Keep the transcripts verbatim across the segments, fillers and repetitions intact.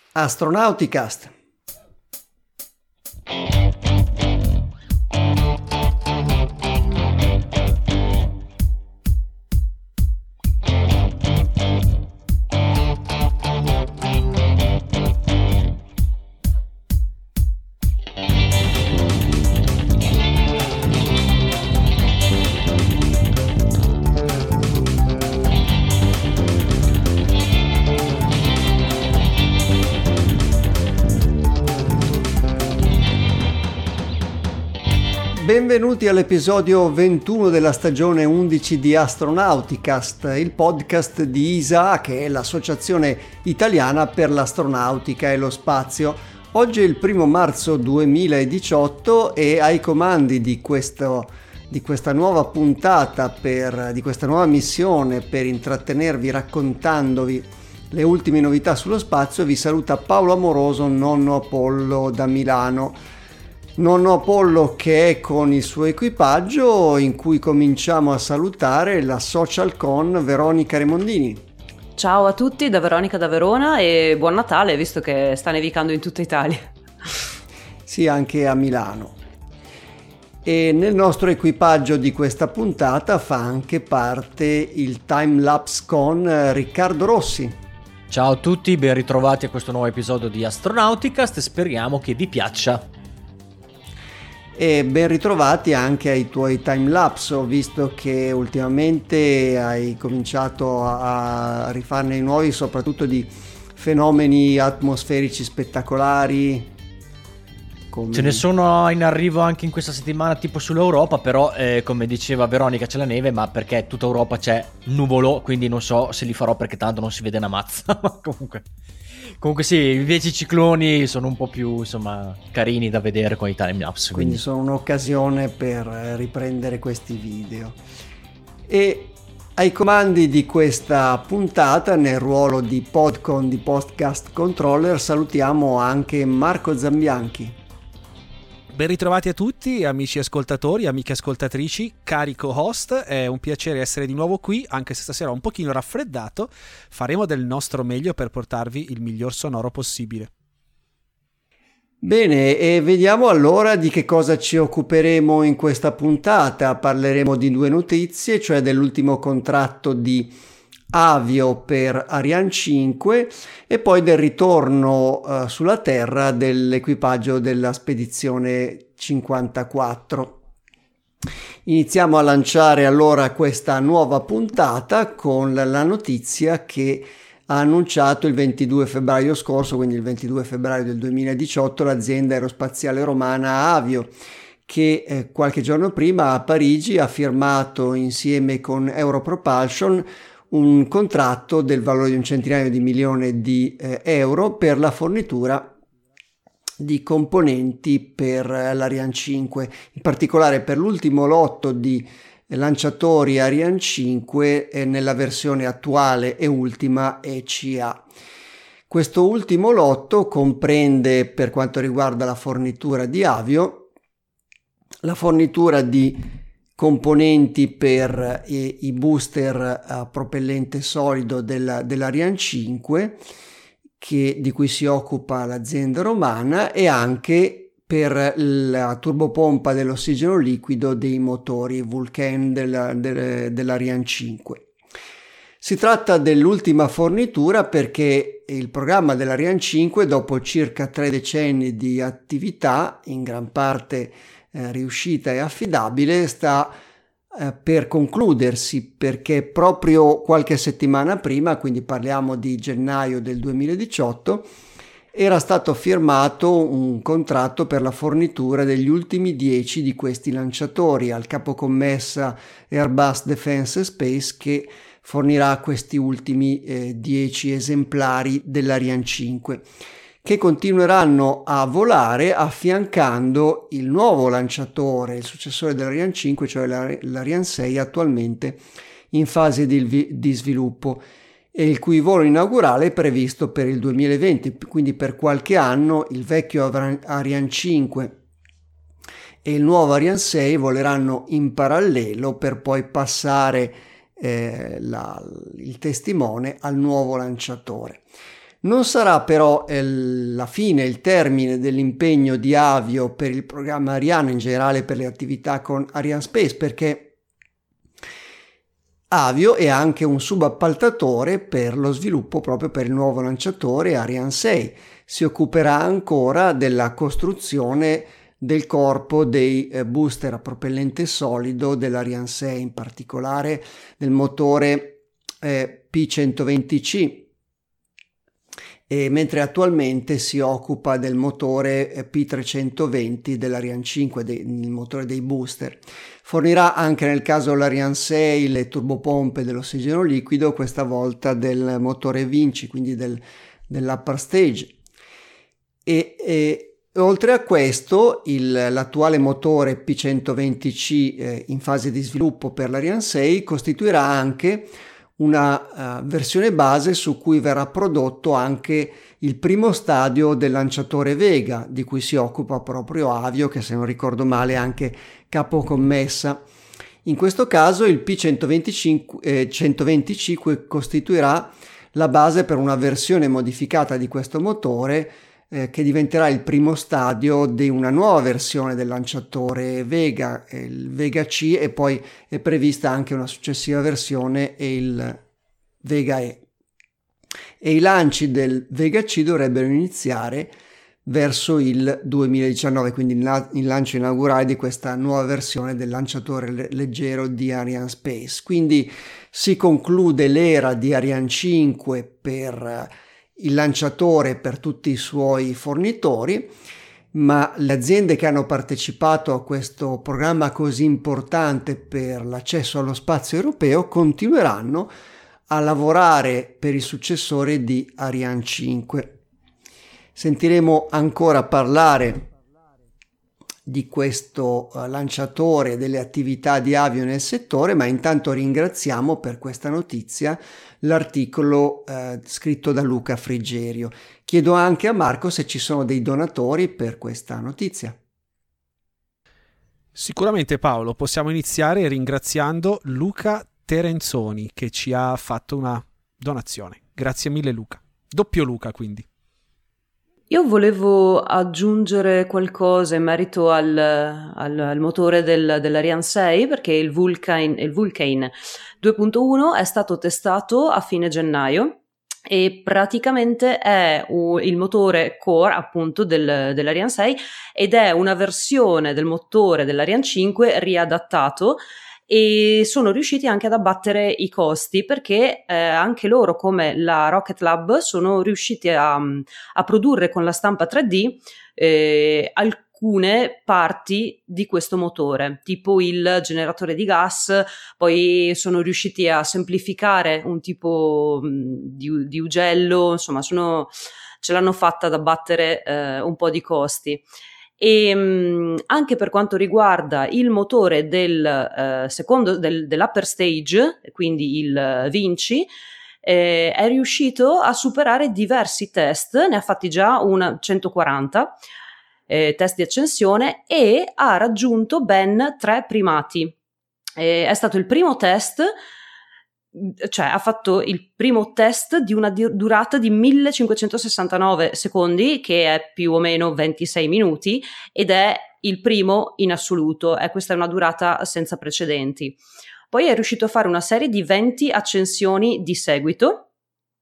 Astronauticast. Benvenuti all'episodio ventuno della stagione undici di Astronauticast, il podcast di I S A, che è l'associazione italiana per l'astronautica e lo spazio. Oggi è il primo marzo duemiladiciotto e ai comandi di, questo, di questa nuova puntata, per, di questa nuova missione per intrattenervi raccontandovi le ultime novità sullo spazio, vi saluta Paolo Amoroso, nonno Apollo da Milano. Nonno Apollo che è con il suo equipaggio, in cui cominciamo a salutare la social con Veronica Remondini. Ciao a tutti da Veronica da Verona e buon Natale, visto che sta nevicando in tutta Italia. Sì, anche a Milano. E nel nostro equipaggio di questa puntata fa anche parte il timelapse con Riccardo Rossi. Ciao a tutti, ben ritrovati a questo nuovo episodio di Astronauticast e speriamo che vi piaccia. E ben ritrovati anche ai tuoi timelapse. Ho visto che ultimamente hai cominciato a rifarne nuovi, soprattutto di fenomeni atmosferici spettacolari. Come... Ce ne sono in arrivo anche in questa settimana, tipo sull'Europa, però eh, come diceva Veronica c'è la neve, ma perché tutta Europa c'è nuvolo, quindi non so se li farò perché tanto non si vede una mazza. Ma comunque... Comunque sì, invece i cicloni sono un po' più, insomma, carini da vedere con i timelapse. Quindi, quindi sono un'occasione per riprendere questi video. E ai comandi di questa puntata, nel ruolo di Podcon di Podcast Controller, salutiamo anche Marco Zambianchi. Ben ritrovati a tutti, amici ascoltatori, amiche ascoltatrici, cari co-host, è un piacere essere di nuovo qui, anche se stasera ho un pochino raffreddato. Faremo del nostro meglio per portarvi il miglior sonoro possibile. Bene, e vediamo allora di che cosa ci occuperemo in questa puntata. Parleremo di due notizie, cioè dell'ultimo contratto di Avio per Ariane cinque e poi del ritorno uh, sulla Terra dell'equipaggio della spedizione cinquantaquattro. Iniziamo a lanciare allora questa nuova puntata con la notizia che ha annunciato il ventidue febbraio scorso, quindi il ventidue febbraio del duemiladiciotto, l'azienda aerospaziale romana Avio, che eh, qualche giorno prima a Parigi ha firmato insieme con Europropulsion un contratto del valore di un centinaio di milioni di eh, euro per la fornitura di componenti per l'Ariane cinque, in particolare per l'ultimo lotto di lanciatori Ariane cinque eh, nella versione attuale e ultima E C A. Questo ultimo lotto comprende, per quanto riguarda la fornitura di Avio, la fornitura di componenti per i, i booster a propellente solido della, dell'Ariane cinque, che, di cui si occupa l'azienda romana, e anche per la turbopompa dell'ossigeno liquido dei motori Vulcain della, del, dell'Ariane cinque. Si tratta dell'ultima fornitura perché il programma dell'Ariane cinque, dopo circa tre decenni di attività, in gran parte Eh, riuscita e affidabile, sta eh, per concludersi, perché proprio qualche settimana prima, quindi parliamo di gennaio del duemiladiciotto, era stato firmato un contratto per la fornitura degli ultimi dieci di questi lanciatori al capocommessa Airbus Defence Space, che fornirà questi ultimi eh, dieci esemplari dell'Ariane cinque, che continueranno a volare affiancando il nuovo lanciatore, il successore dell'Ariane cinque, cioè l'Ariane sei, attualmente in fase di, di sviluppo, e il cui volo inaugurale è previsto per il duemilaventi. Quindi per qualche anno il vecchio Ariane cinque e il nuovo Ariane sei voleranno in parallelo per poi passare eh, la, il testimone al nuovo lanciatore. Non sarà però il, la fine, il termine dell'impegno di Avio per il programma Ariane, in generale per le attività con Arianespace, perché Avio è anche un subappaltatore per lo sviluppo proprio per il nuovo lanciatore Ariane sei. Si occuperà ancora della costruzione del corpo dei eh, booster a propellente solido dell'Ariane sei, in particolare del motore eh, P centoventi C. E mentre attualmente si occupa del motore P trecentoventi dell'Ariane cinque, dei, il motore dei booster. Fornirà anche nel caso dell'Ariane sei le turbopompe dell'ossigeno liquido, questa volta del motore Vinci, quindi del, dell'upper stage. E, e oltre a questo, il, l'attuale motore P centoventi C eh, in fase di sviluppo per l'Ariane sei costituirà anche una uh, versione base su cui verrà prodotto anche il primo stadio del lanciatore Vega, di cui si occupa proprio Avio, che se non ricordo male è anche capocommessa. In questo caso il P centoventicinque, eh, centoventicinque costituirà la base per una versione modificata di questo motore eh, che diventerà il primo stadio di una nuova versione del lanciatore Vega, il Vega C, e poi è prevista anche una successiva versione, il Vega E. E i lanci del Vega C dovrebbero iniziare verso il duemiladiciannove, quindi il lancio inaugurale di questa nuova versione del lanciatore leggero di Arianespace. Quindi si conclude l'era di Ariane cinque per il lanciatore, per tutti i suoi fornitori, ma le aziende che hanno partecipato a questo programma così importante per l'accesso allo spazio europeo continueranno a lavorare per il successore di Ariane cinque. Sentiremo ancora parlare di questo lanciatore e delle attività di Avio nel settore, ma intanto ringraziamo per questa notizia l'articolo eh, scritto da Luca Frigerio. Chiedo anche a Marco se ci sono dei donatori per questa notizia. Sicuramente, Paolo, possiamo iniziare ringraziando Luca Terenzoni, che ci ha fatto una donazione. Grazie mille, Luca. Doppio Luca, quindi. Io volevo aggiungere qualcosa in merito al, al, al motore del, dell'Ariane sei, perché il Vulcain, il Vulcain due punto uno è stato testato a fine gennaio e praticamente è un, il motore core appunto del, dell'Ariane sei, ed è una versione del motore dell'Ariane cinque riadattato, e sono riusciti anche ad abbattere i costi, perché eh, anche loro, come la Rocket Lab, sono riusciti a, a produrre con la stampa tre D eh, alcune parti di questo motore, tipo il generatore di gas. Poi sono riusciti a semplificare un tipo di, di ugello, insomma sono, ce l'hanno fatta ad abbattere eh, un po' di costi. E mh, anche per quanto riguarda il motore del eh, secondo del, dell'upper stage, quindi il Vinci, eh, è riuscito a superare diversi test, ne ha fatti già una centoquaranta eh, test di accensione, e ha raggiunto ben tre primati. Eh, è stato il primo test, cioè ha fatto il primo test di una di- durata di millecinquecentosessantanove secondi, che è più o meno ventisei minuti, ed è il primo in assoluto, e questa è una durata senza precedenti. Poi è riuscito a fare una serie di venti accensioni di seguito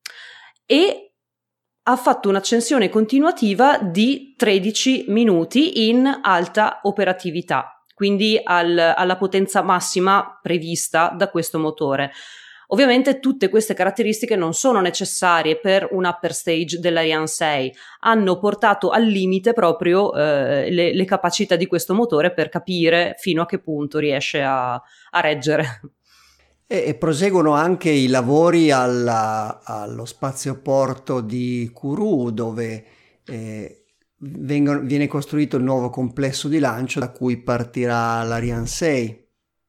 e ha fatto un'accensione continuativa di tredici minuti in alta operatività, quindi al, alla potenza massima prevista da questo motore. Ovviamente tutte queste caratteristiche non sono necessarie per un upper stage dell'Ariane sei, hanno portato al limite proprio eh, le, le capacità di questo motore per capire fino a che punto riesce a, a reggere. E, e proseguono anche i lavori alla, allo spazioporto di Kourou, dove eh, vengono, viene costruito il nuovo complesso di lancio da cui partirà l'Ariane sei.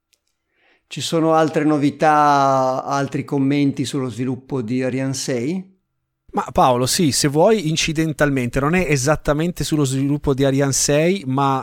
Ci sono altre novità, altri commenti sullo sviluppo di Ariane sei? Ma Paolo, sì, se vuoi incidentalmente, non è esattamente sullo sviluppo di Ariane sei, ma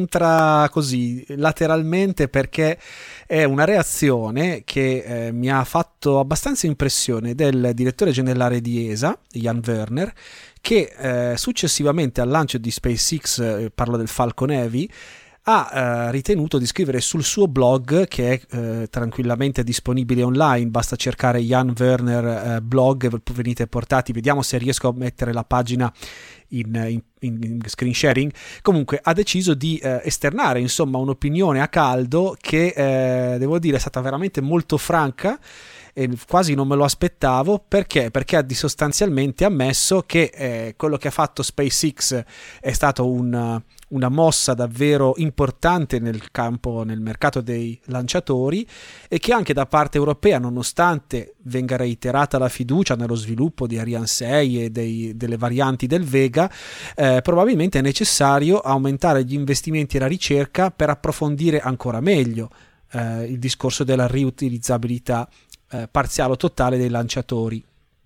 entra così lateralmente perché è una reazione che eh, mi ha fatto abbastanza impressione del direttore generale di E S A, Jan Werner, che eh, successivamente al lancio di SpaceX, eh, parlo del Falcon Heavy, ha eh, ritenuto di scrivere sul suo blog, che è eh, tranquillamente disponibile online, basta cercare Jan Werner eh, blog, venite portati, vediamo se riesco a mettere la pagina in, in, in screen sharing. Comunque ha deciso di eh, esternare insomma un'opinione a caldo che eh, devo dire è stata veramente molto franca, e quasi non me lo aspettavo. Perché? Perché ha di sostanzialmente ammesso che eh, quello che ha fatto SpaceX è stato un una mossa davvero importante nel campo, nel mercato dei lanciatori, e che anche da parte europea, nonostante venga reiterata la fiducia nello sviluppo di Ariane sei e dei, delle varianti del Vega, eh, probabilmente è necessario aumentare gli investimenti e la ricerca per approfondire ancora meglio eh, il discorso della riutilizzabilità eh, parziale o totale dei lanciatori.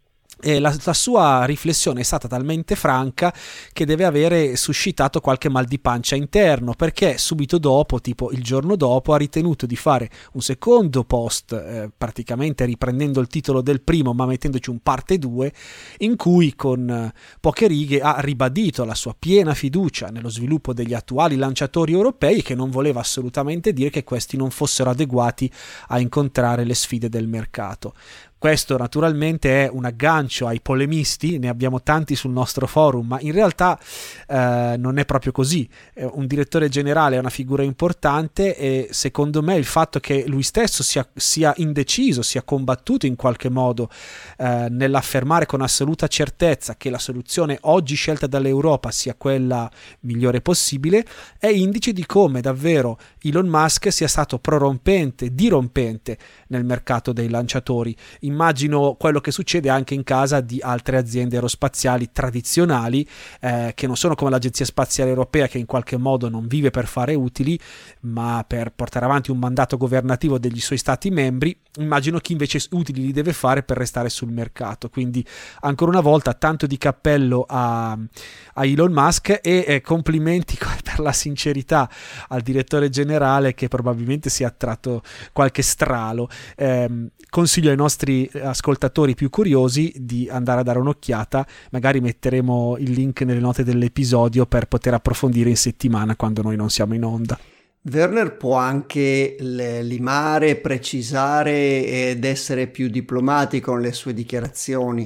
E la, la sua riflessione è stata talmente franca che deve avere suscitato qualche mal di pancia interno, perché subito dopo, tipo il giorno dopo, ha ritenuto di fare un secondo post, eh, praticamente riprendendo il titolo del primo ma mettendoci un parte due, in cui con eh, poche righe ha ribadito la sua piena fiducia nello sviluppo degli attuali lanciatori europei, che non voleva assolutamente dire che questi non fossero adeguati a incontrare le sfide del mercato. Questo naturalmente è un aggancio ai polemisti, ne abbiamo tanti sul nostro forum, ma in realtà eh, non è proprio così. Un direttore generale è una figura importante, e secondo me il fatto che lui stesso sia, sia indeciso, sia combattuto in qualche modo eh, nell'affermare con assoluta certezza che la soluzione oggi scelta dall'Europa sia quella migliore possibile, è indice di come davvero Elon Musk sia stato prorompente, dirompente nel mercato dei lanciatori. Immagino quello che succede anche in casa di altre aziende aerospaziali tradizionali, eh, che non sono come l'Agenzia Spaziale Europea, che in qualche modo non vive per fare utili ma per portare avanti un mandato governativo degli suoi stati membri. Immagino chi invece utili li deve fare per restare sul mercato. Quindi ancora una volta tanto di cappello a, a Elon Musk, e eh, complimenti per la sincerità al direttore generale, che probabilmente si è attratto qualche stralo. Eh, consiglio ai nostri ascoltatori più curiosi di andare a dare un'occhiata, magari metteremo il link nelle note dell'episodio per poter approfondire in settimana quando noi non siamo in onda. Werner può anche limare, precisare ed essere più diplomatico nelle sue dichiarazioni,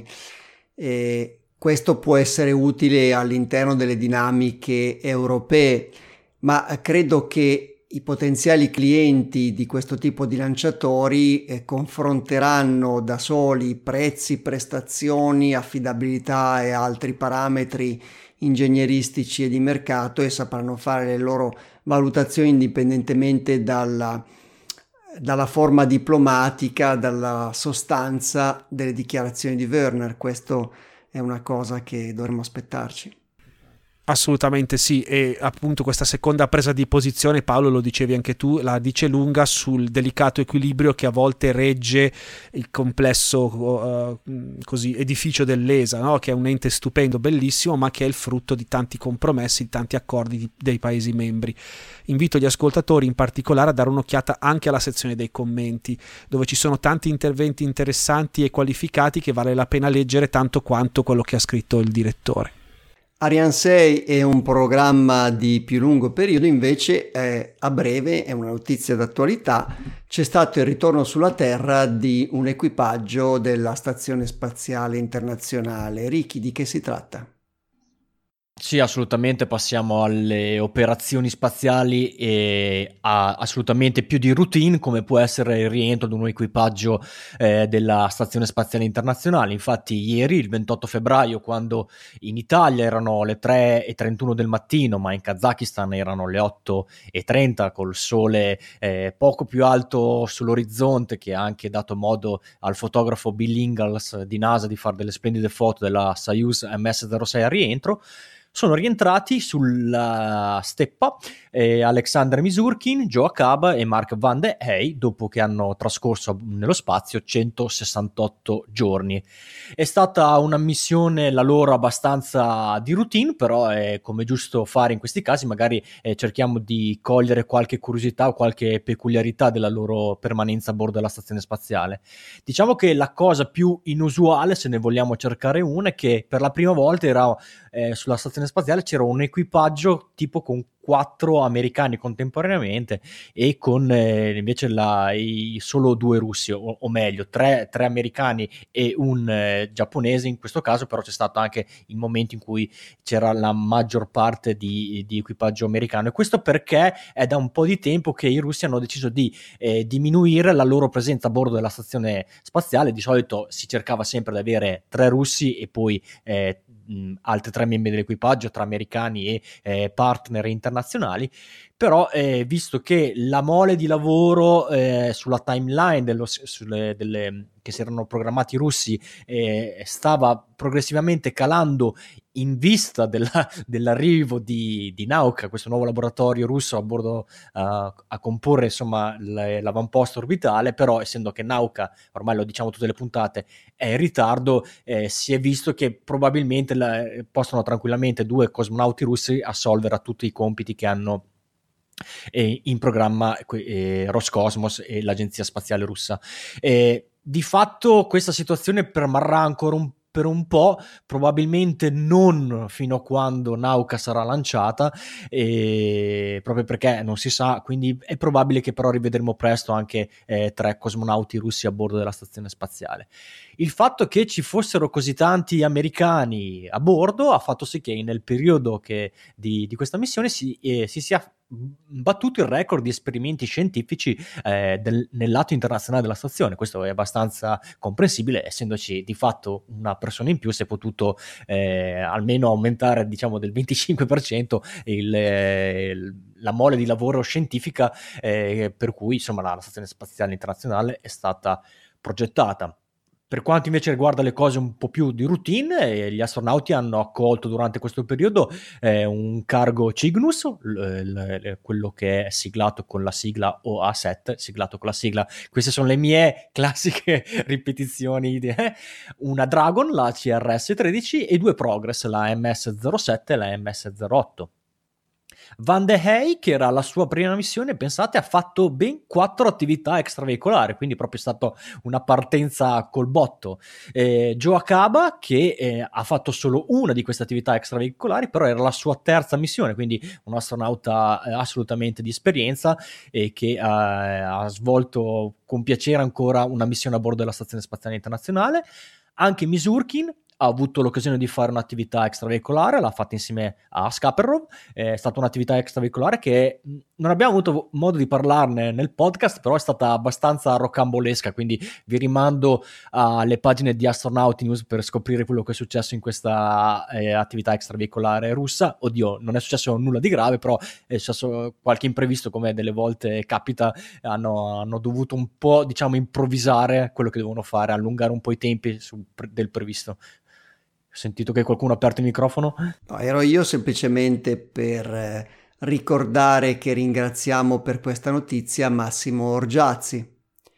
e questo può essere utile all'interno delle dinamiche europee, ma credo che i potenziali clienti di questo tipo di lanciatori eh, confronteranno da soli prezzi, prestazioni, affidabilità e altri parametri ingegneristici e di mercato, e sapranno fare le loro valutazioni indipendentemente dalla, dalla forma diplomatica, dalla sostanza delle dichiarazioni di Werner. Questo è una cosa che dovremmo aspettarci. Assolutamente sì, e appunto questa seconda presa di posizione, Paolo, lo dicevi anche tu, la dice lunga sul delicato equilibrio che a volte regge il complesso uh, così edificio dell'E S A, no? Che è un ente stupendo, bellissimo, ma che è il frutto di tanti compromessi, di tanti accordi di, dei Paesi membri. Invito gli ascoltatori in particolare a dare un'occhiata anche alla sezione dei commenti, dove ci sono tanti interventi interessanti e qualificati che vale la pena leggere tanto quanto quello che ha scritto il direttore. Ariane sei è un programma di più lungo periodo, invece è, a breve, è una notizia d'attualità, c'è stato il ritorno sulla Terra di un equipaggio della Stazione Spaziale Internazionale. Ricky, di che si tratta? Sì, assolutamente, passiamo alle operazioni spaziali e a assolutamente più di routine, come può essere il rientro di un equipaggio eh, della Stazione Spaziale Internazionale. Infatti ieri, il ventotto febbraio, quando in Italia erano le tre e trentuno del mattino, ma in Kazakistan erano le otto e trenta, col sole eh, poco più alto sull'orizzonte, che ha anche dato modo al fotografo Bill Ingalls di NASA di fare delle splendide foto della Soyuz M S zero sei al rientro, sono rientrati sulla steppa eh, Alexander Misurkin, Joe Acaba e Mark Van de Hey, dopo che hanno trascorso nello spazio centosessantotto giorni. È stata una missione la loro abbastanza di routine, però è come giusto fare in questi casi, magari eh, cerchiamo di cogliere qualche curiosità o qualche peculiarità della loro permanenza a bordo della stazione spaziale. Diciamo che la cosa più inusuale, se ne vogliamo cercare una, è che per la prima volta era eh, sulla stazione spaziale c'era un equipaggio tipo con quattro americani contemporaneamente e con eh, invece la, i, solo due russi, o, o meglio tre, tre americani e un eh, giapponese in questo caso, però c'è stato anche il momento in cui c'era la maggior parte di, di equipaggio americano, e questo perché è da un po' di tempo che i russi hanno deciso di eh, diminuire la loro presenza a bordo della stazione spaziale. Di solito si cercava sempre di avere tre russi e poi eh, mh, altri tre membri dell'equipaggio tra americani e eh, partner internazionali, però eh, visto che la mole di lavoro eh, sulla timeline dello, sulle, delle, che si erano programmati i russi eh, stava progressivamente calando in vista della, dell'arrivo di, di Nauka, questo nuovo laboratorio russo a bordo uh, a comporre insomma l- l'avamposto orbitale, però essendo che Nauka, ormai lo diciamo tutte le puntate, è in ritardo, eh, si è visto che probabilmente la, possono tranquillamente due cosmonauti russi assolvere a tutti i compiti che hanno eh, in programma eh, Roscosmos e l'agenzia spaziale russa. Eh, di fatto questa situazione permarrà ancora un per un po', probabilmente non fino a quando Nauka sarà lanciata, e proprio perché non si sa, quindi è probabile che però rivedremo presto anche eh, tre cosmonauti russi a bordo della stazione spaziale. Il fatto che ci fossero così tanti americani a bordo ha fatto sì che nel periodo che di, di questa missione si, eh, si sia battuto il record di esperimenti scientifici eh, del, nel lato internazionale della stazione. Questo è abbastanza comprensibile, essendoci di fatto una persona in più si è potuto eh, almeno aumentare, diciamo, del venticinque per cento il, eh, il, la mole di lavoro scientifica eh, per cui insomma la, la stazione spaziale internazionale è stata progettata. Per quanto invece riguarda le cose un po' più di routine, eh, gli astronauti hanno accolto durante questo periodo eh, un cargo Cygnus, l- l- quello che è siglato con la sigla O A sette, siglato con la sigla, queste sono le mie classiche ripetizioni, di, eh, una Dragon, la C R S tredici, e due Progress, la M S zero sette e la M S zero otto. Van de Hey, che era la sua prima missione, pensate, ha fatto ben quattro attività extraveicolari, quindi proprio è stata una partenza col botto. Eh, Joe Acaba, che eh, ha fatto solo una di queste attività extraveicolari, però era la sua terza missione, quindi un astronauta eh, assolutamente di esperienza e che eh, ha svolto con piacere ancora una missione a bordo della Stazione Spaziale Internazionale. Anche Misurkin ha avuto l'occasione di fare un'attività extraveicolare, l'ha fatta insieme a Skaperov, è stata un'attività extraveicolare che non abbiamo avuto modo di parlarne nel podcast, però è stata abbastanza rocambolesca, quindi vi rimando alle pagine di Astronauti News per scoprire quello che è successo in questa eh, attività extraveicolare russa. Oddio, non è successo nulla di grave, però è successo qualche imprevisto, come delle volte capita, hanno, hanno dovuto un po', diciamo, improvvisare quello che devono fare, allungare un po' i tempi su, del previsto. Ho sentito che qualcuno ha aperto il microfono. No, ero io semplicemente per eh, ricordare che ringraziamo per questa notizia Massimo Orgiazzi.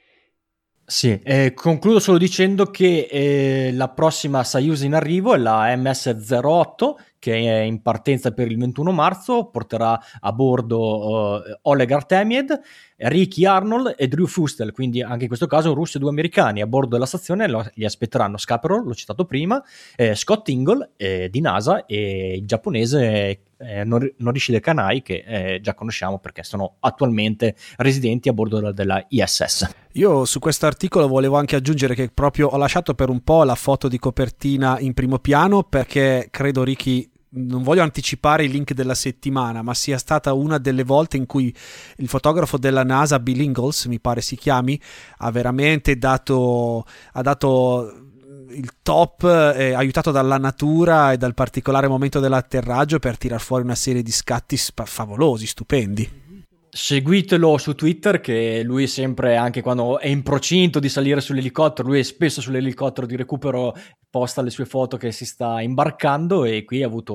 Sì, eh, concludo solo dicendo che eh, la prossima Soyuz in arrivo è la M S zero otto, che è in partenza per il ventuno marzo, porterà a bordo uh, Oleg Artemiev, Ricky Arnold e Drew Fustel, quindi anche in questo caso russi e due americani a bordo della stazione. Lo, li aspetteranno Skaperov, l'ho citato prima, eh, Scott Ingle eh, di NASA e il giapponese eh, Norishide Kanai, che eh, già conosciamo perché sono attualmente residenti a bordo della, della I S S. Io su questo articolo volevo anche aggiungere che proprio ho lasciato per un po' la foto di copertina in primo piano, perché credo Ricky, non voglio anticipare il link della settimana, ma sia stata una delle volte in cui il fotografo della NASA, Bill Ingalls, mi pare si chiami, ha veramente dato, ha dato il top, eh, aiutato dalla natura e dal particolare momento dell'atterraggio per tirar fuori una serie di scatti sp- favolosi, stupendi. Seguitelo su Twitter, che lui sempre, anche quando è in procinto di salire sull'elicottero, lui è spesso sull'elicottero di recupero, posta le sue foto che si sta imbarcando, e qui ha avuto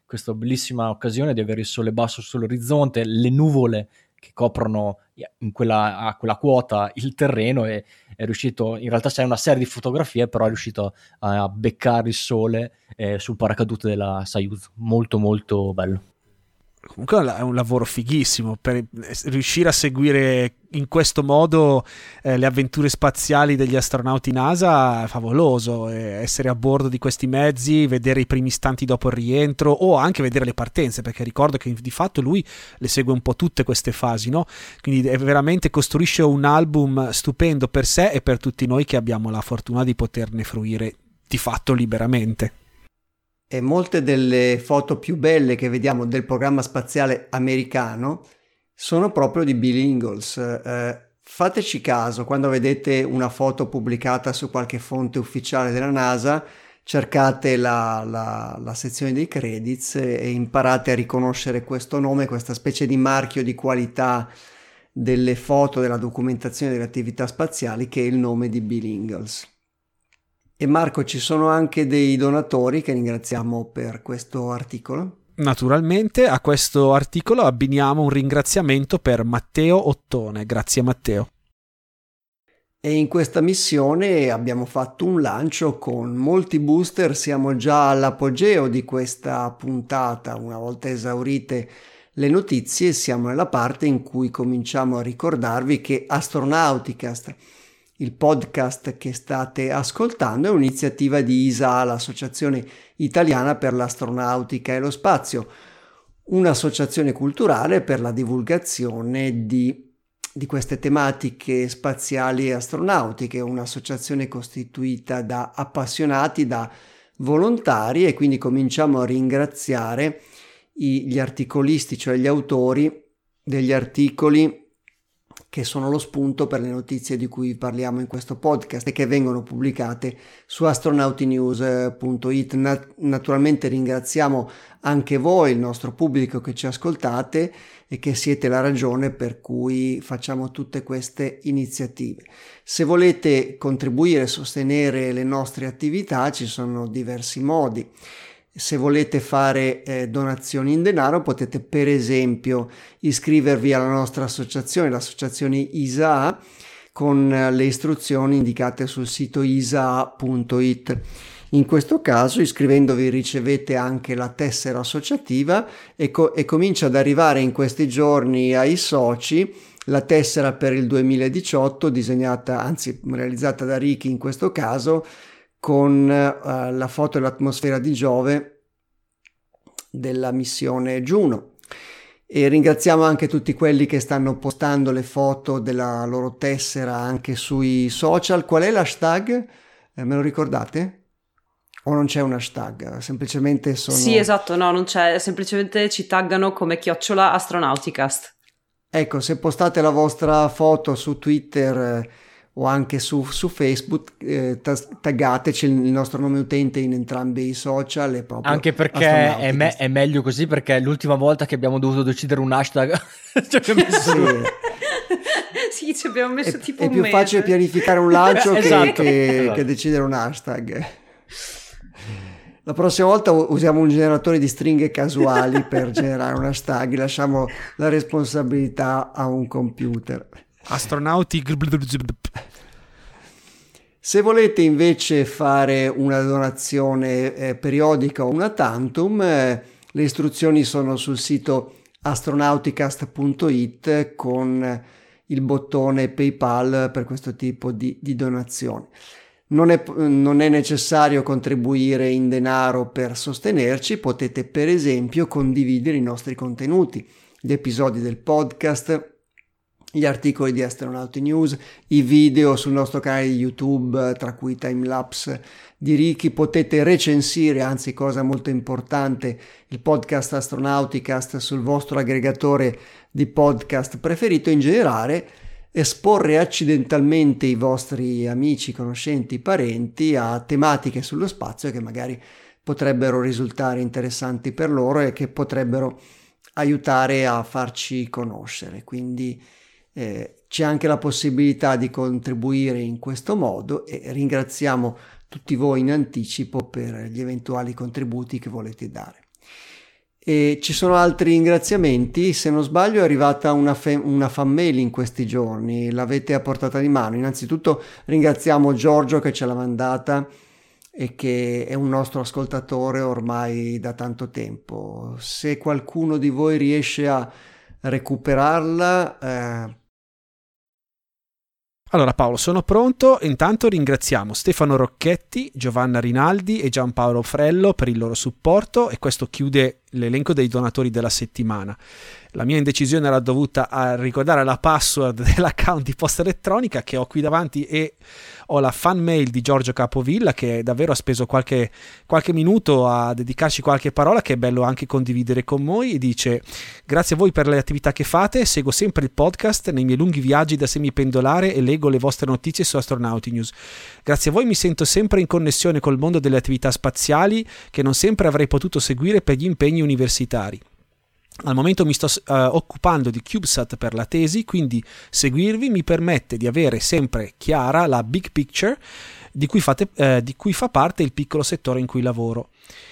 questa bellissima occasione di avere il sole basso sull'orizzonte, le nuvole che coprono in quella, a quella quota il terreno, e è riuscito, in realtà c'è una serie di fotografie, però è riuscito a beccare il sole eh, sul paracadute della Soyuz, molto molto bello. Comunque è un lavoro fighissimo per riuscire a seguire in questo modo eh, le avventure spaziali degli astronauti NASA. È favoloso eh, essere a bordo di questi mezzi, vedere i primi istanti dopo il rientro o anche vedere le partenze, perché ricordo che di fatto lui le segue un po' tutte queste fasi, no? Quindi è veramente costruisce un album stupendo per sé e per tutti noi che abbiamo la fortuna di poterne fruire di fatto liberamente. E molte delle foto più belle che vediamo del programma spaziale americano sono proprio di Bill Ingalls. Eh, fateci caso, quando vedete una foto pubblicata su qualche fonte ufficiale della NASA, cercate la, la, la sezione dei credits e imparate a riconoscere questo nome, questa specie di marchio di qualità delle foto, della documentazione delle attività spaziali, che è il nome di Bill Ingalls. E Marco, ci sono anche dei donatori che ringraziamo per questo articolo? Naturalmente a questo articolo abbiniamo un ringraziamento per Matteo Ottone. Grazie Matteo. E in questa missione abbiamo fatto un lancio con molti booster, siamo già all'apogeo di questa puntata. Una volta esaurite le notizie siamo nella parte in cui cominciamo a ricordarvi che Astronauticast, il podcast che state ascoltando, è un'iniziativa di I S A, l'Associazione Italiana per l'Astronautica e lo Spazio, un'associazione culturale per la divulgazione di, di queste tematiche spaziali e astronautiche, un'associazione costituita da appassionati, da volontari, e quindi cominciamo a ringraziare i, gli articolisti, cioè gli autori degli articoli che sono lo spunto per le notizie di cui parliamo in questo podcast e che vengono pubblicate su astronauti-news punto it. Nat- naturalmente ringraziamo anche voi, il nostro pubblico, che ci ascoltate e che siete la ragione per cui facciamo tutte queste iniziative. Se volete contribuire e sostenere le nostre attività, ci sono diversi modi. Se volete fare eh, donazioni in denaro, potete per esempio iscrivervi alla nostra associazione, l'associazione I S A, con eh, le istruzioni indicate sul sito I S A punto it. In questo caso, iscrivendovi, ricevete anche la tessera associativa e, co- e comincia ad arrivare in questi giorni ai soci la tessera per il duemiladiciotto, disegnata, anzi realizzata da Ricky in questo caso, con uh, la foto dell'atmosfera di Giove della missione Juno. E ringraziamo anche tutti quelli che stanno postando le foto della loro tessera anche sui social. Qual è l'hashtag? Eh, me lo ricordate? O non c'è un hashtag? Semplicemente sono... Sì, esatto, no, non c'è, semplicemente ci taggano come chiocciola Astronauticast. Ecco, se postate la vostra foto su Twitter eh, o anche su, su Facebook, eh, taggateci il nostro nome utente in entrambi i social. È proprio anche perché è, me- è meglio così, perché l'ultima volta che abbiamo dovuto decidere un hashtag ci abbiamo messo sì. sì, ci abbiamo messo è, tipo è un più mese. facile pianificare un lancio che, esatto, che, esatto. che decidere un hashtag. La prossima volta usiamo un generatore di stringhe casuali per generare un hashtag, lasciamo la responsabilità a un computer. Astronauti. Se volete invece fare una donazione eh, periodica o una tantum, eh, le istruzioni sono sul sito astronauticast punto it con il bottone PayPal per questo tipo di, di donazione. Non è, non è necessario contribuire in denaro per sostenerci, potete per esempio condividere i nostri contenuti, gli episodi del podcast, gli articoli di Astronauti News, i video sul nostro canale di YouTube, tra cui timelapse di Ricky. Potete recensire, anzi cosa molto importante, il podcast Astronauticast sul vostro aggregatore di podcast preferito. In generale, esporre accidentalmente i vostri amici, conoscenti, parenti a tematiche sullo spazio che magari potrebbero risultare interessanti per loro e che potrebbero aiutare a farci conoscere. Quindi eh, c'è anche la possibilità di contribuire in questo modo e ringraziamo tutti voi in anticipo per gli eventuali contributi che volete dare. E ci sono altri ringraziamenti? Se non sbaglio è arrivata una, fe- una fan mail in questi giorni, l'avete a portata di mano. Innanzitutto ringraziamo Giorgio che ce l'ha mandata e che è un nostro ascoltatore ormai da tanto tempo. Se qualcuno di voi riesce a recuperarla... Eh... Allora Paolo, sono pronto. Intanto ringraziamo Stefano Rocchetti, Giovanna Rinaldi e Giampaolo Frello per il loro supporto, e questo chiude l'elenco dei donatori della settimana. La mia indecisione era dovuta a ricordare la password dell'account di posta elettronica che ho qui davanti, e ho la fan mail di Giorgio Capovilla che davvero ha speso qualche, qualche minuto a dedicarci qualche parola, che è bello anche condividere con voi, e dice: grazie a voi per le attività che fate, seguo sempre il podcast nei miei lunghi viaggi da semipendolare e leggo le vostre notizie su Astronauti News. Grazie a voi mi sento sempre in connessione col mondo delle attività spaziali che non sempre avrei potuto seguire per gli impegni universitari. Al momento mi sto uh, occupando di CubeSat per la tesi, quindi seguirvi mi permette di avere sempre chiara la big picture di cui, fate, uh, di cui fa parte il piccolo settore in cui lavoro,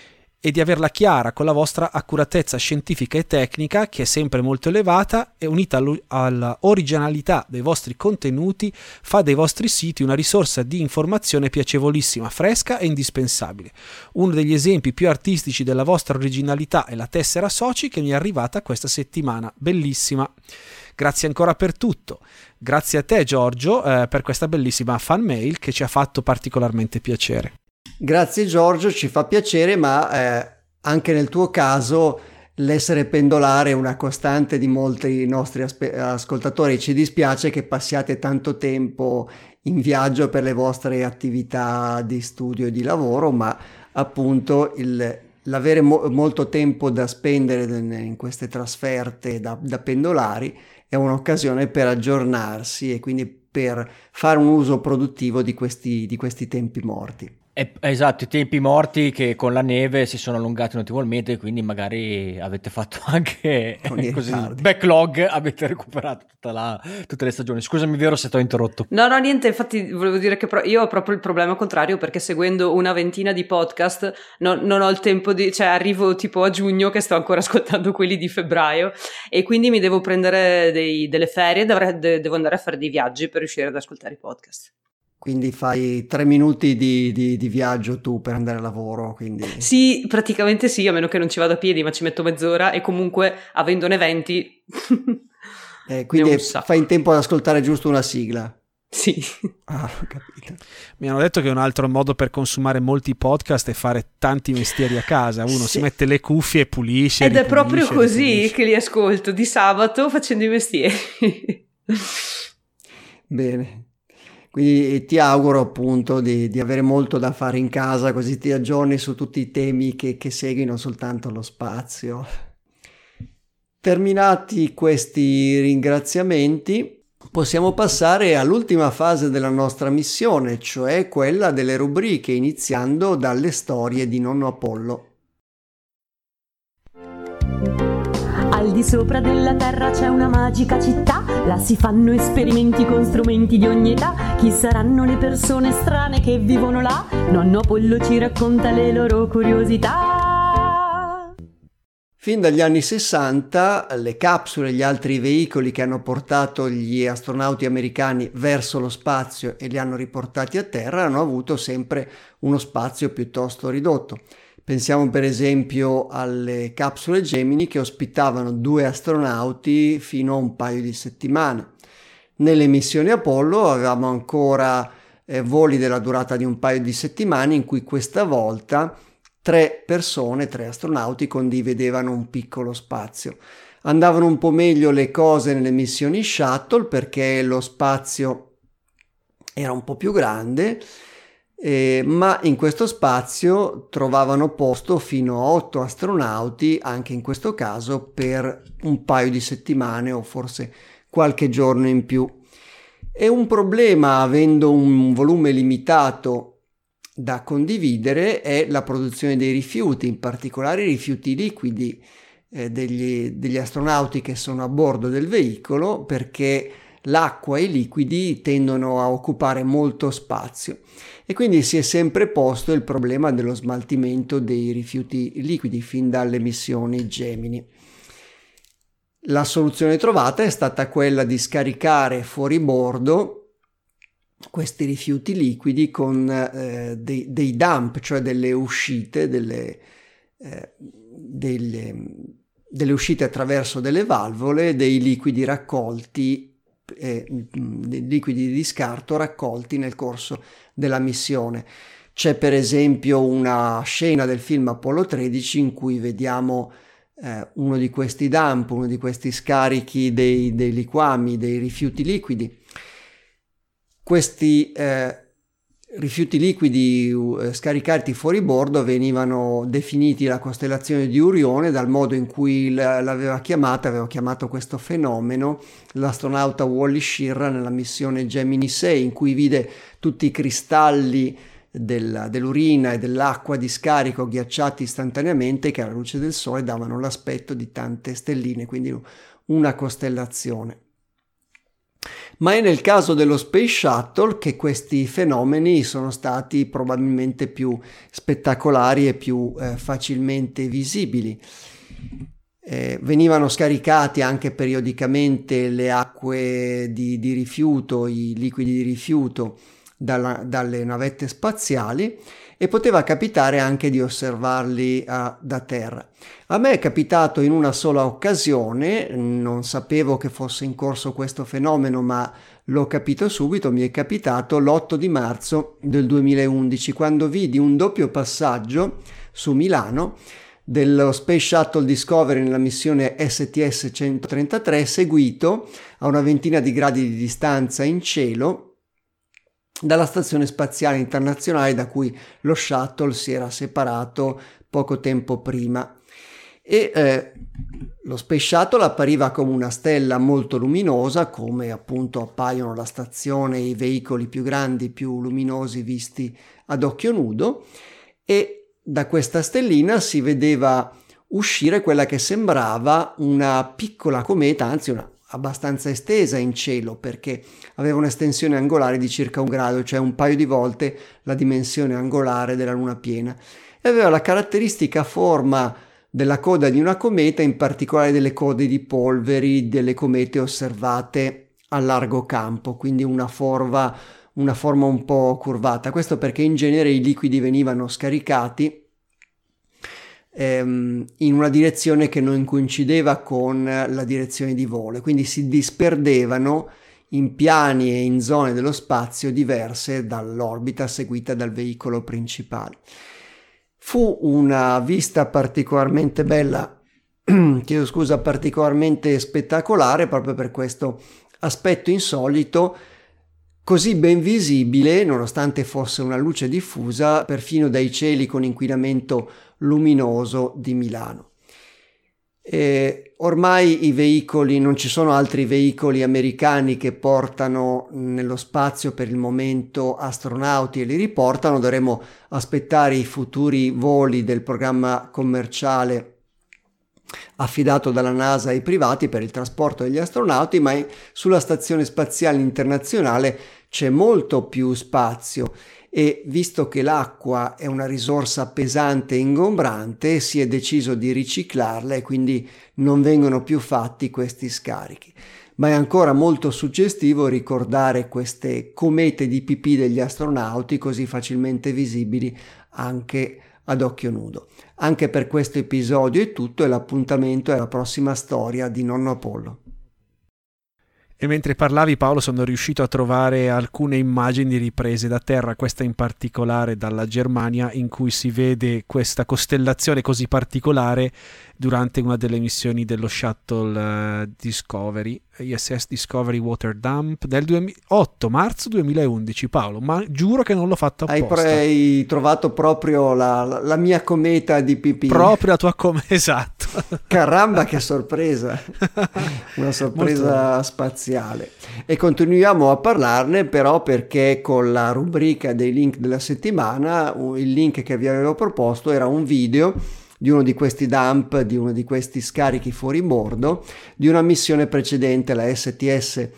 e di averla chiara con la vostra accuratezza scientifica e tecnica, che è sempre molto elevata, e unita all'originalità dei vostri contenuti fa dei vostri siti una risorsa di informazione piacevolissima, fresca e indispensabile. Uno degli esempi più artistici della vostra originalità è la tessera soci che mi è arrivata questa settimana, bellissima. Grazie ancora per tutto. Grazie a te Giorgio eh, per questa bellissima fan mail che ci ha fatto particolarmente piacere. Grazie Giorgio, ci fa piacere, ma eh, anche nel tuo caso l'essere pendolare è una costante di molti nostri aspe- ascoltatori. Ci dispiace che passiate tanto tempo in viaggio per le vostre attività di studio e di lavoro, ma appunto il, l'avere mo- molto tempo da spendere in queste trasferte da, da pendolari è un'occasione per aggiornarsi e quindi per fare un uso produttivo di questi, di questi tempi morti. Esatto, i tempi morti che con la neve si sono allungati notevolmente, quindi magari avete fatto anche così backlog, avete recuperato tutta la, tutte le stagioni. Scusami Vero se ti ho interrotto. No, no, niente, infatti volevo dire che io ho proprio il problema contrario, perché seguendo una ventina di podcast no, non ho il tempo di, cioè arrivo tipo a giugno che sto ancora ascoltando quelli di febbraio, e quindi mi devo prendere dei, delle ferie, dovrei, de, devo andare a fare dei viaggi per riuscire ad ascoltare i podcast. Quindi fai tre minuti di, di, di viaggio tu per andare a lavoro, quindi... Sì, praticamente sì, a meno che non ci vado a piedi, ma ci metto mezz'ora, e comunque avendone venti... eh, quindi fai in tempo ad ascoltare giusto una sigla. Sì. Ah, ho capito. Mi hanno detto che un altro modo per consumare molti podcast è fare tanti mestieri a casa. Uno sì. si mette le cuffie e pulisce. Ed è proprio così che li ascolto, di sabato facendo i mestieri. Bene. Quindi ti auguro appunto di, di avere molto da fare in casa, così ti aggiorni su tutti i temi che, che segui, non soltanto lo spazio. Terminati questi ringraziamenti, possiamo passare all'ultima fase della nostra missione, cioè quella delle rubriche, iniziando dalle storie di nonno Apollo. Al di sopra della terra c'è una magica città, là si fanno esperimenti con strumenti di ogni età. Chi saranno le persone strane che vivono là? Nonno Apollo ci racconta le loro curiosità. Fin dagli anni sessanta le capsule e gli altri veicoli che hanno portato gli astronauti americani verso lo spazio e li hanno riportati a terra hanno avuto sempre uno spazio piuttosto ridotto. Pensiamo per esempio alle capsule Gemini che ospitavano due astronauti fino a un paio di settimane. Nelle missioni Apollo avevamo ancora eh, voli della durata di un paio di settimane in cui questa volta tre persone, tre astronauti condividevano un piccolo spazio. Andavano un po' meglio le cose nelle missioni Shuttle perché lo spazio era un po' più grande. Eh, ma in questo spazio trovavano posto fino a otto astronauti, anche in questo caso per un paio di settimane o forse qualche giorno in più. E un problema, avendo un volume limitato da condividere, è la produzione dei rifiuti, in particolare i rifiuti liquidi eh, degli, degli astronauti che sono a bordo del veicolo, perché l'acqua e i liquidi tendono a occupare molto spazio e quindi si è sempre posto il problema dello smaltimento dei rifiuti liquidi fin dalle missioni Gemini. La soluzione trovata è stata quella di scaricare fuori bordo questi rifiuti liquidi con eh, dei, dei dump, cioè delle uscite, delle, eh, delle, delle uscite attraverso delle valvole, dei liquidi raccolti, eh, dei liquidi di scarto raccolti nel corso della missione. C'è per esempio una scena del film Apollo tredici in cui vediamo eh, uno di questi dump, uno di questi scarichi dei, dei liquami, dei rifiuti liquidi. Questi eh, rifiuti liquidi eh, scaricati fuori bordo venivano definiti la costellazione di Orione dal modo in cui l- l'aveva chiamata, aveva chiamato questo fenomeno l'astronauta Wally Schirra nella missione Gemini sei, in cui vide tutti i cristalli del, dell'urina e dell'acqua di scarico ghiacciati istantaneamente che alla luce del sole davano l'aspetto di tante stelline, quindi una costellazione. Ma è nel caso dello Space Shuttle che questi fenomeni sono stati probabilmente più spettacolari e più eh, facilmente visibili. Eh, venivano scaricati anche periodicamente le acque di, di rifiuto, i liquidi di rifiuto dalla, dalle navette spaziali e poteva capitare anche di osservarli a, da terra. A me è capitato in una sola occasione, non sapevo che fosse in corso questo fenomeno, ma l'ho capito subito, mi è capitato l'otto di marzo del duemilaundici, quando vidi un doppio passaggio su Milano dello Space Shuttle Discovery nella missione S T S centotrentatré, seguito a una ventina di gradi di distanza in cielo dalla Stazione Spaziale Internazionale da cui lo shuttle si era separato poco tempo prima. E eh, lo Space Shuttle appariva come una stella molto luminosa, come appunto appaiono la stazione e i veicoli più grandi, più luminosi visti ad occhio nudo, e da questa stellina si vedeva uscire quella che sembrava una piccola cometa, anzi una abbastanza estesa in cielo, perché aveva un'estensione angolare di circa un grado, cioè un paio di volte la dimensione angolare della luna piena, e aveva la caratteristica forma della coda di una cometa, in particolare delle code di polveri delle comete osservate a largo campo, quindi una forma, una forma un po' curvata. Questo perché in genere i liquidi venivano scaricati in una direzione che non coincideva con la direzione di volo, quindi si disperdevano in piani e in zone dello spazio diverse dall'orbita seguita dal veicolo principale. Fu una vista particolarmente bella, chiedo scusa, particolarmente spettacolare proprio per questo aspetto insolito, così ben visibile, nonostante fosse una luce diffusa, perfino dai cieli con inquinamento luminoso di Milano. E ormai i veicoli, non ci sono altri veicoli americani che portano nello spazio per il momento astronauti e li riportano, dovremo aspettare i futuri voli del programma commerciale affidato dalla NASA ai privati per il trasporto degli astronauti, ma sulla Stazione Spaziale Internazionale c'è molto più spazio e visto che l'acqua è una risorsa pesante e ingombrante si è deciso di riciclarla e quindi non vengono più fatti questi scarichi. Ma è ancora molto suggestivo ricordare queste comete di pipì degli astronauti così facilmente visibili anche ad occhio nudo. Anche per questo episodio è tutto e l'appuntamento è la prossima storia di Nonno Apollo. E mentre parlavi, Paolo, sono riuscito a trovare alcune immagini riprese da terra, questa in particolare dalla Germania, in cui si vede questa costellazione così particolare durante una delle missioni dello shuttle uh, Discovery, I S S Discovery Water Dump del otto marzo duemilaundici. Paolo, ma giuro che non l'ho fatto apposta. Hai, hai trovato proprio la, la, la mia cometa di pipì. Proprio la tua cometa, esatto. Caramba, che sorpresa. Una sorpresa molto spaziale. E continuiamo a parlarne però perché con la rubrica dei link della settimana il link che vi avevo proposto era un video di uno di questi dump, di uno di questi scarichi fuori bordo, di una missione precedente, la S T S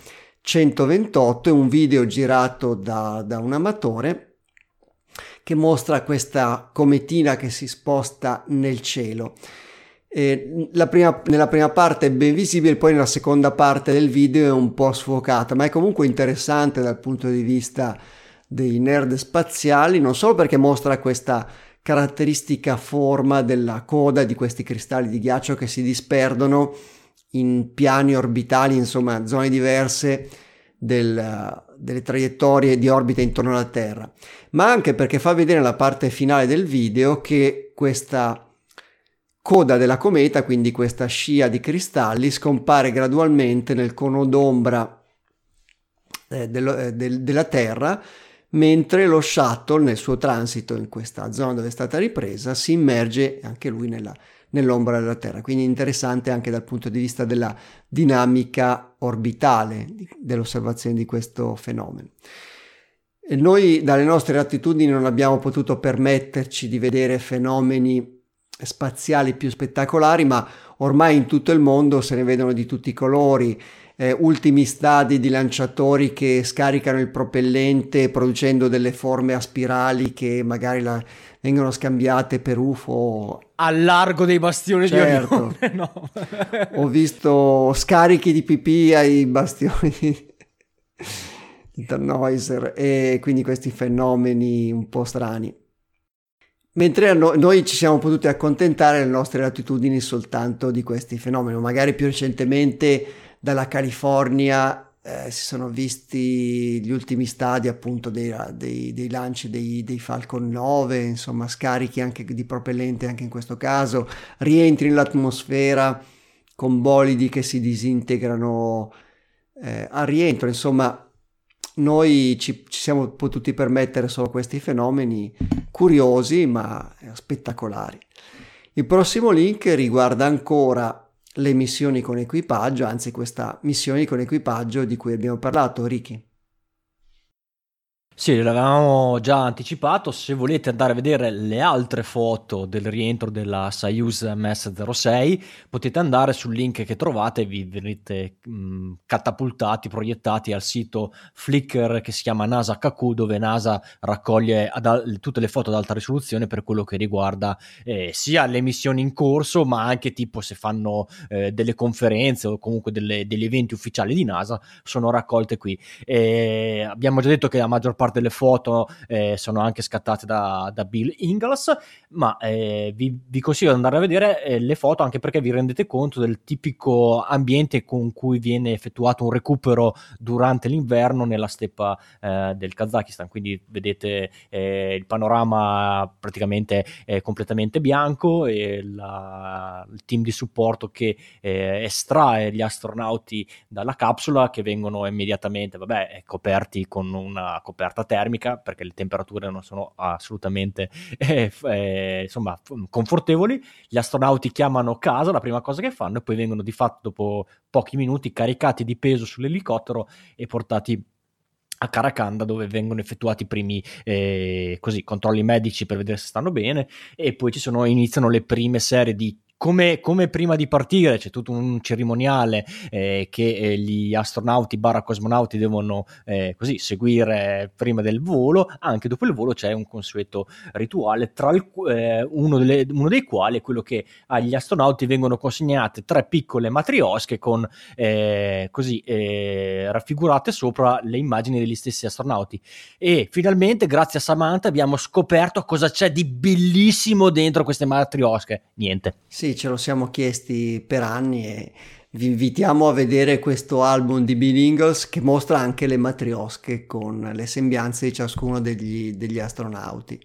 centoventotto, è un video girato da, da un amatore che mostra questa cometina che si sposta nel cielo. Eh, la prima, nella prima parte è ben visibile, poi nella seconda parte del video è un po' sfocata, ma è comunque interessante dal punto di vista dei nerd spaziali, non solo perché mostra questa caratteristica forma della coda di questi cristalli di ghiaccio che si disperdono in piani orbitali, insomma zone diverse del, delle traiettorie di orbita intorno alla Terra, ma anche perché fa vedere nella parte finale del video che questa coda della cometa, quindi questa scia di cristalli, scompare gradualmente nel cono d'ombra eh, del, eh, del, della Terra, mentre lo shuttle nel suo transito in questa zona dove è stata ripresa si immerge anche lui nella, nell'ombra della Terra. Quindi interessante anche dal punto di vista della dinamica orbitale dell'osservazione di questo fenomeno. E noi dalle nostre latitudini non abbiamo potuto permetterci di vedere fenomeni spaziali più spettacolari, ma ormai in tutto il mondo se ne vedono di tutti i colori. Eh, ultimi stadi di lanciatori che scaricano il propellente producendo delle forme a spirali che magari la, vengono scambiate per U F O al largo dei bastioni certo. di Orione. No. Ho visto scarichi di pipì ai bastioni di Tannhäuser e quindi questi fenomeni un po' strani. Mentre no, noi ci siamo potuti accontentare nelle nostre latitudini soltanto di questi fenomeni. Magari più recentemente dalla California eh, si sono visti gli ultimi stadi appunto dei, dei, dei lanci dei, dei Falcon nove, insomma scarichi anche di propellente anche in questo caso, rientri nell'atmosfera con bolidi che si disintegrano eh, al rientro, insomma. Noi ci, ci siamo potuti permettere solo questi fenomeni curiosi ma spettacolari. Il prossimo link riguarda ancora le missioni con equipaggio, anzi questa missione con equipaggio di cui abbiamo parlato, Ricky. Sì, l'avevamo già anticipato. Se volete andare a vedere le altre foto del rientro della Soyuz M S zero sei potete andare sul link che trovate e vi verrete mh, catapultati, proiettati al sito Flickr che si chiama NASA H Q, dove NASA raccoglie ad, tutte le foto ad alta risoluzione per quello che riguarda eh, sia le missioni in corso, ma anche tipo se fanno eh, delle conferenze o comunque delle, degli eventi ufficiali di NASA sono raccolte qui. E abbiamo già detto che la maggior parte delle foto eh, sono anche scattate da, da Bill Ingalls, ma eh, vi, vi consiglio di andare a vedere eh, le foto, anche perché vi rendete conto del tipico ambiente con cui viene effettuato un recupero durante l'inverno nella steppa eh, del Kazakistan. Quindi vedete eh, il panorama praticamente eh, completamente bianco e la, il team di supporto che eh, estrae gli astronauti dalla capsula, che vengono immediatamente vabbè, coperti con una coperta termica perché le temperature non sono assolutamente eh, eh, insomma confortevoli. Gli astronauti chiamano casa, la prima cosa che fanno, e poi vengono di fatto dopo pochi minuti caricati di peso sull'elicottero e portati a Karakanda, dove vengono effettuati i primi eh, così controlli medici per vedere se stanno bene, e poi ci sono iniziano le prime serie di Come, come prima di partire c'è tutto un cerimoniale eh, che eh, gli astronauti barra cosmonauti devono eh, così seguire prima del volo. Anche dopo il volo c'è un consueto rituale, tra il, eh, uno, delle, uno dei quali è quello che agli astronauti vengono consegnate tre piccole matriosche con eh, così eh, raffigurate sopra le immagini degli stessi astronauti. E finalmente, grazie a Samantha, abbiamo scoperto cosa c'è di bellissimo dentro queste matriosche. Niente. Sì, ce lo siamo chiesti per anni e vi invitiamo a vedere questo album di Bill Ingalls che mostra anche le matriosche con le sembianze di ciascuno degli, degli astronauti.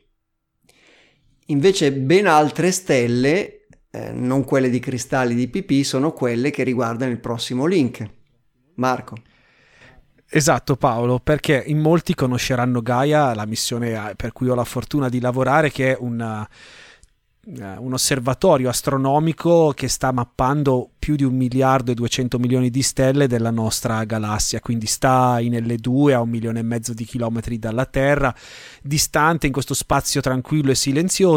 Invece ben altre stelle, eh, non quelle di cristalli di pipì, sono quelle che riguardano il prossimo link. Marco. Esatto Paolo, perché in molti conosceranno Gaia, la missione per cui ho la fortuna di lavorare, che è una... un osservatorio astronomico che sta mappando più di un miliardo e duecento milioni di stelle della nostra galassia, quindi sta in L due a un milione e mezzo di chilometri dalla Terra, distante in questo spazio tranquillo e silenzioso.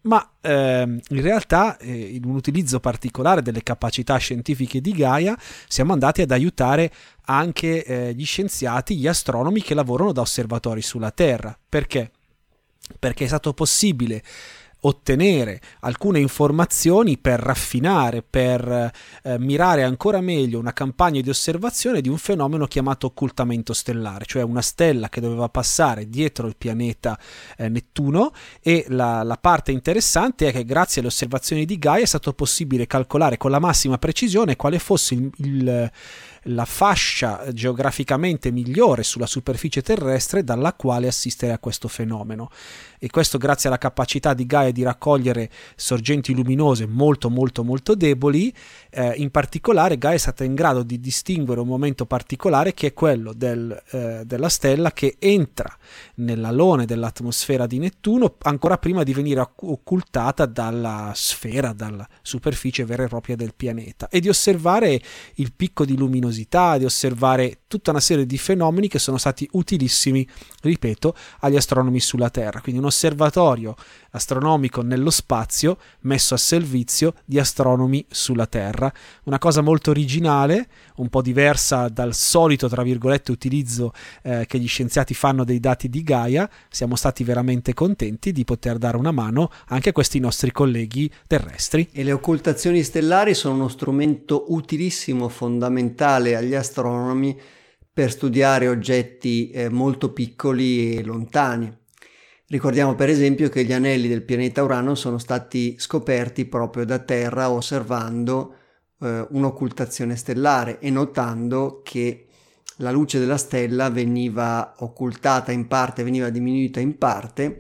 ma ehm, in realtà eh, in un utilizzo particolare delle capacità scientifiche di Gaia siamo andati ad aiutare anche eh, gli scienziati, gli astronomi che lavorano da osservatori sulla Terra. Perché? Perché è stato possibile ottenere alcune informazioni per raffinare, per eh, mirare ancora meglio una campagna di osservazione di un fenomeno chiamato occultamento stellare, cioè una stella che doveva passare dietro il pianeta eh, Nettuno, e la, la parte interessante è che grazie alle osservazioni di Gaia è stato possibile calcolare con la massima precisione quale fosse il, il la fascia geograficamente migliore sulla superficie terrestre dalla quale assistere a questo fenomeno, e questo grazie alla capacità di Gaia di raccogliere sorgenti luminose molto molto molto deboli. Eh, in particolare Gaia è stata in grado di distinguere un momento particolare, che è quello del, eh, della stella che entra nell'alone dell'atmosfera di Nettuno ancora prima di venire occultata dalla sfera, dalla superficie vera e propria del pianeta, e di osservare il picco di luminosità, di osservare tutta una serie di fenomeni che sono stati utilissimi, ripeto, agli astronomi sulla Terra. Quindi un osservatorio astronomico nello spazio messo a servizio di astronomi sulla Terra, una cosa molto originale, un po' diversa dal solito, tra virgolette, utilizzo eh, che gli scienziati fanno dei dati di Gaia. Siamo stati veramente contenti di poter dare una mano anche a questi nostri colleghi terrestri. E le occultazioni stellari sono uno strumento utilissimo, fondamentale agli astronomi per studiare oggetti eh, molto piccoli e lontani. Ricordiamo per esempio che gli anelli del pianeta Urano sono stati scoperti proprio da Terra osservando eh, un'occultazione stellare e notando che la luce della stella veniva occultata in parte, veniva diminuita in parte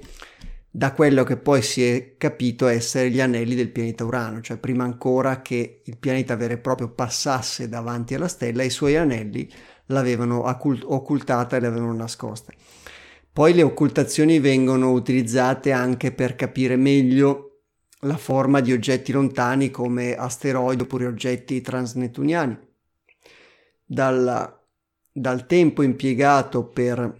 da quello che poi si è capito essere gli anelli del pianeta Urano, cioè prima ancora che il pianeta vero e proprio passasse davanti alla stella, i suoi anelli l'avevano occultata e l'avevano nascosta. Poi le occultazioni vengono utilizzate anche per capire meglio la forma di oggetti lontani come asteroidi oppure oggetti transnettuniani. Dal, dal tempo impiegato per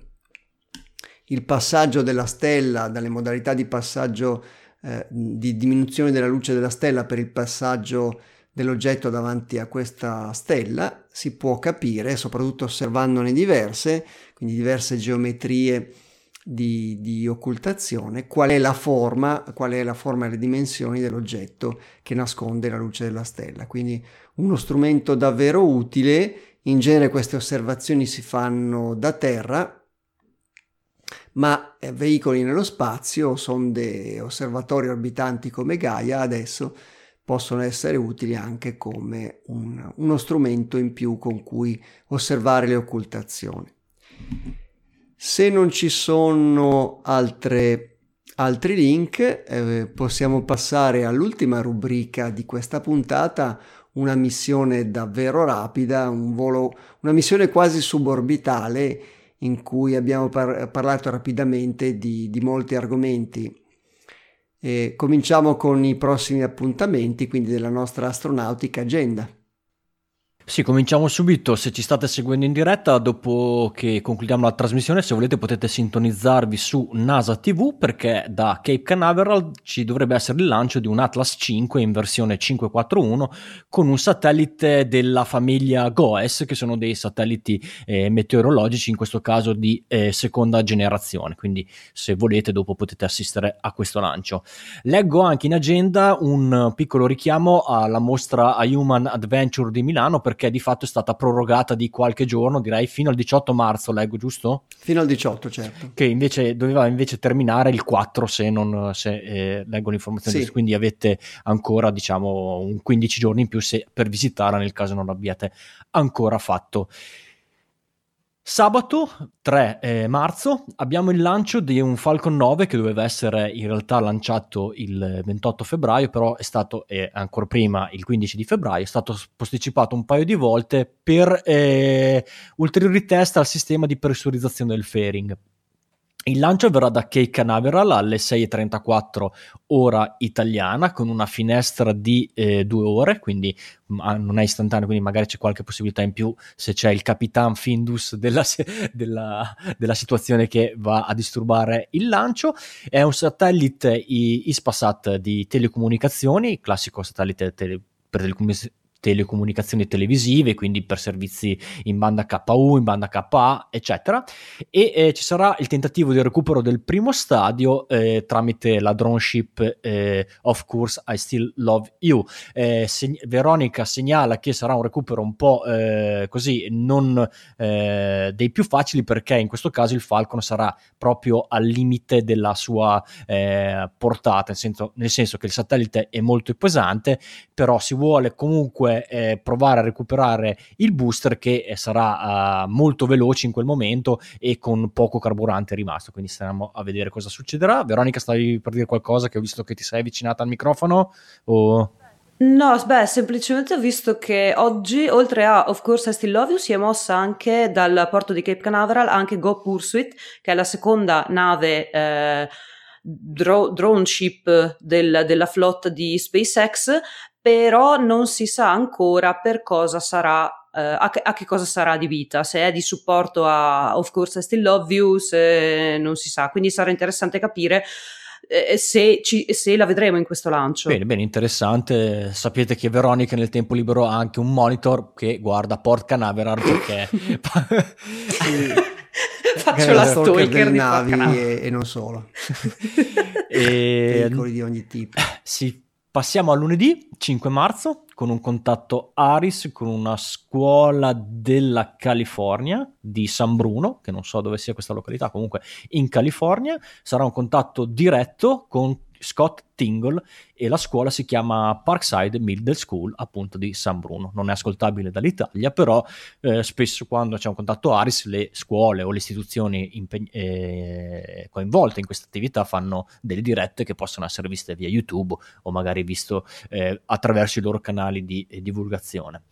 il passaggio della stella, dalle modalità di passaggio eh, di diminuzione della luce della stella per il passaggio dell'oggetto davanti a questa stella, si può capire, soprattutto osservandone diverse, quindi diverse geometrie di, di occultazione, qual è la forma, qual è la forma e le dimensioni dell'oggetto che nasconde la luce della stella. Quindi uno strumento davvero utile. In genere queste osservazioni si fanno da terra, ma eh, veicoli nello spazio, sonde, osservatori orbitanti come Gaia adesso possono essere utili anche come un, uno strumento in più con cui osservare le occultazioni. Se non ci sono altre, altri link, eh, possiamo passare all'ultima rubrica di questa puntata, una missione davvero rapida, un volo, una missione quasi suborbitale in cui abbiamo par- parlato rapidamente di, di molti argomenti. E cominciamo con i prossimi appuntamenti, quindi della nostra Astronautica Agenda. Sì, cominciamo subito. Se ci state seguendo in diretta, dopo che concludiamo la trasmissione, se volete potete sintonizzarvi su NASA tivù, perché da Cape Canaveral ci dovrebbe essere il lancio di un Atlas cinque in versione cinque quattro uno con un satellite della famiglia GOES, che sono dei satelliti eh, meteorologici, in questo caso di eh, seconda generazione. Quindi se volete dopo potete assistere a questo lancio. Leggo anche in agenda un piccolo richiamo alla mostra A Human Adventure di Milano, perché di fatto è stata prorogata di qualche giorno, direi fino al diciotto marzo, leggo giusto? Fino al diciotto, certo. Che invece doveva invece terminare il quattro, se non se eh, leggo l'informazione, sì. Quindi avete ancora diciamo un quindici giorni in più se, per visitarla, nel caso non l'abbiate ancora fatto. Sabato tre eh, marzo abbiamo il lancio di un Falcon nove che doveva essere in realtà lanciato il ventotto febbraio, però è stato eh, ancora prima, il quindici di febbraio, è stato posticipato un paio di volte per eh, ulteriori test al sistema di pressurizzazione del fairing. Il lancio avverrà da Cape Canaveral alle sei e trentaquattro ora italiana, con una finestra di eh, due ore, quindi ma non è istantaneo, quindi magari c'è qualche possibilità in più se c'è il Capitan Findus della, della, della situazione che va a disturbare il lancio. È un satellite Hispasat di telecomunicazioni, classico satellite tele, per telecomunicazioni telecomunicazioni televisive, quindi per servizi in banda K U, in banda K A, eccetera, e eh, ci sarà il tentativo di recupero del primo stadio eh, tramite la drone ship eh, Of Course I Still Love You. Eh, seg- Veronica segnala che sarà un recupero un po' eh, così, non eh, dei più facili, perché in questo caso il Falcon sarà proprio al limite della sua eh, portata, nel senso, nel senso che il satellite è molto pesante, però si vuole comunque Eh, provare a recuperare il booster, che eh, sarà uh, molto veloce in quel momento e con poco carburante rimasto, quindi staremo a vedere cosa succederà. Veronica, stavi per dire qualcosa, che ho visto che ti sei avvicinata al microfono o... No, beh, semplicemente ho visto che oggi, oltre a Of Course I Still Love You, si è mossa anche dal porto di Cape Canaveral anche Go Pursuit, che è la seconda nave eh, dro- drone ship del, della flotta di SpaceX, però non si sa ancora per cosa sarà, eh, a, che, a che cosa sarà adibita, se è di supporto a Of Course I Still Love You, se non si sa, quindi sarà interessante capire eh, se, ci, se la vedremo in questo lancio. Bene, bene, interessante. Sapete che Veronica nel tempo libero ha anche un monitor che guarda Port Canaveral, perché faccio la stalker di navi e, e non solo e... veicoli di ogni tipo. Sì. Passiamo a lunedì cinque marzo con un contatto ARIS con una scuola della California di San Bruno, che non so dove sia questa località, comunque in California. Sarà un contatto diretto con Scott Tingle e la scuola si chiama Parkside Middle School, appunto di San Bruno. Non è ascoltabile dall'Italia, però eh, spesso quando c'è un contatto ARIS le scuole o le istituzioni impeg- eh, coinvolte in questa attività fanno delle dirette che possono essere viste via YouTube o magari visto eh, attraverso i loro canali di eh, divulgazione.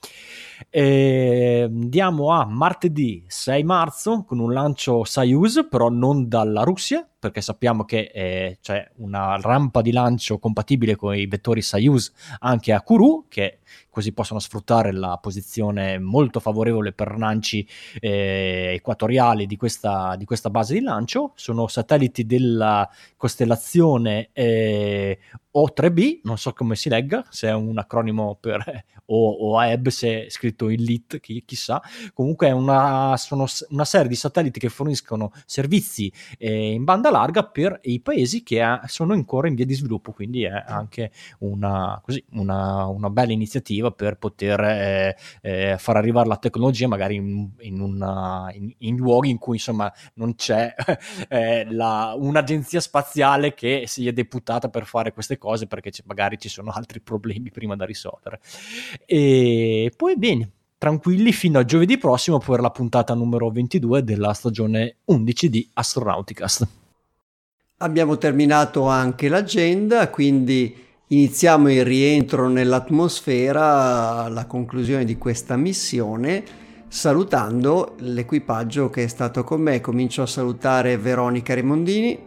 E andiamo a martedì sei marzo con un lancio Soyuz, però non dalla Russia, perché sappiamo che eh, c'è una rampa di lancio compatibile con i vettori Soyuz anche a Kourou, che così possono sfruttare la posizione molto favorevole per lanci eh, equatoriali di questa, di questa base di lancio. Sono satelliti della costellazione eh, O tre B, non so come si legga, se è un acronimo per o, o A E B, se è scritto in lit, chi, chissà. Comunque è una, sono una serie di satelliti che forniscono servizi eh, in banda larga per i paesi che ha, sono ancora in via di sviluppo, quindi è anche una, così, una, una bella iniziativa per poter eh, eh, far arrivare la tecnologia magari in, in, una, in, in luoghi in cui insomma non c'è eh, la, un'agenzia spaziale che si è deputata per fare queste cose, perché magari ci sono altri problemi prima da risolvere. E poi bene, tranquilli fino a giovedì prossimo per la puntata numero ventidue della stagione undici di Astronauticast. Abbiamo terminato anche l'agenda, quindi iniziamo il rientro nell'atmosfera, la conclusione di questa missione, salutando l'equipaggio che è stato con me. Comincio a salutare Veronica Remondini.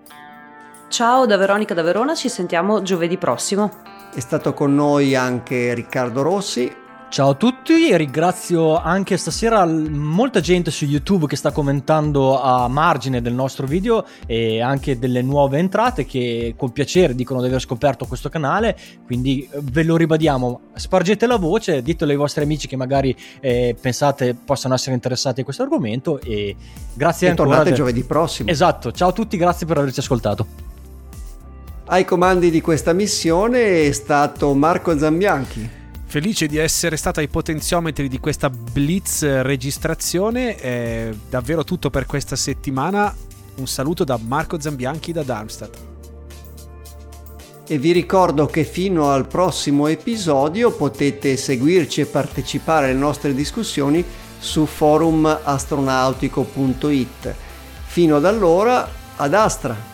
Ciao da Veronica da Verona, ci sentiamo giovedì prossimo. È stato con noi anche Riccardo Rossi. Ciao a tutti e ringrazio anche stasera molta gente su YouTube che sta commentando a margine del nostro video e anche delle nuove entrate che con piacere dicono di aver scoperto questo canale, quindi ve lo ribadiamo, spargete la voce, ditelo ai vostri amici che magari eh, pensate possano essere interessati a questo argomento e grazie e ancora. Tornate de... giovedì prossimo. Esatto, ciao a tutti, grazie per averci ascoltato. Ai comandi di questa missione è stato Marco Zambianchi. Felice di essere stato ai potenziometri di questa Blitz registrazione. È davvero tutto per questa settimana. Un saluto da Marco Zambianchi da Darmstadt. E vi ricordo che fino al prossimo episodio potete seguirci e partecipare alle nostre discussioni su forum astronautico punto it. Fino ad allora, ad Astra!